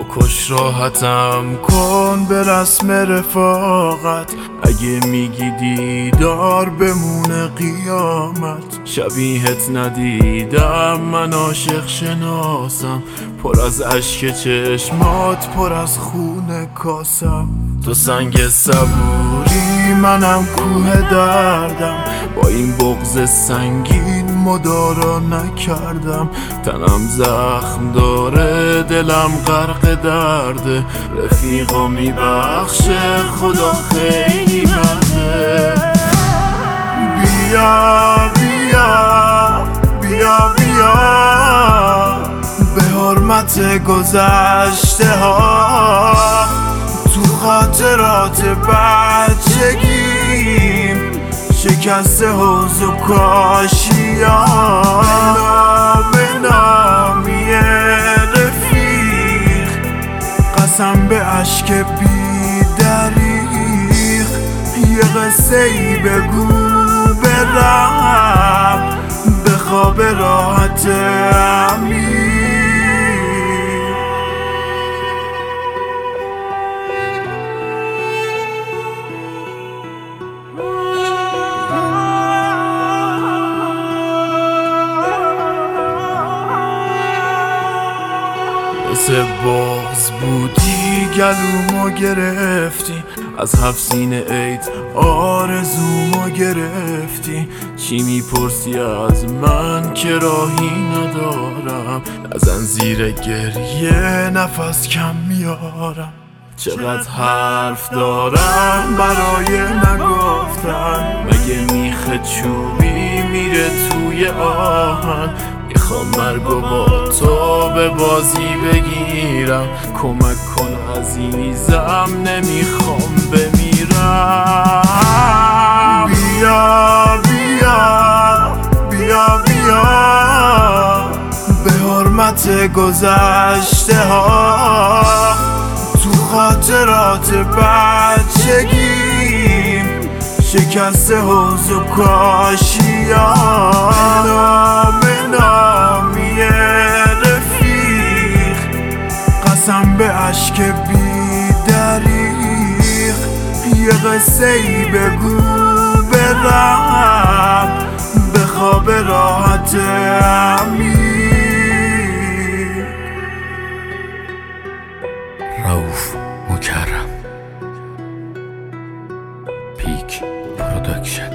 بکش راحتم کن به رسم رفاقت. اگه میگی دیدار بمونه قیامت، شبیهت ندیدم من عاشق شناسم. پر از اشک چشمات پر از خون کاسم. تو سنگ صبوری منم کوه دردم، با این بغض سنگین مدارا نکردم. تنم زخم داره دلم غرق درده، رفیقا میبخشه خدا خیلی مرده. بیا بیا بیا بیا به حرمت گذشته ها، تو خاطرات بچگیم شکست حوض و کاشیان. به نامی رفیق قسم به عشق بی دریغ، یه قصه ای بگو برم به خواب راحت عمیق. مثل بغض بودی گلومو گرفتی، از 7 سینه عید آرزومو گرفتی. چی میپرسی از من که راهی ندارم، نزن زیر گریه نفس کم میارم. چقدر حرف دارم برای نگفتن، مگه میخه چوبی میره توی آهن. میخوام مرگو با تو به بازی بگیرم، کمک کن عزیزم نمیخوام بمیرم. بیا بیا بیا بیا به حرمت گذشته ها، تو خاطرات بچگیم شکست حوض و کاشیان. نامی رفیق قسم به عشق بی دریغ، یه قصه ای بگو برم به خواب راحت عمیق. رؤوف مکرم، پیک پروداکشن.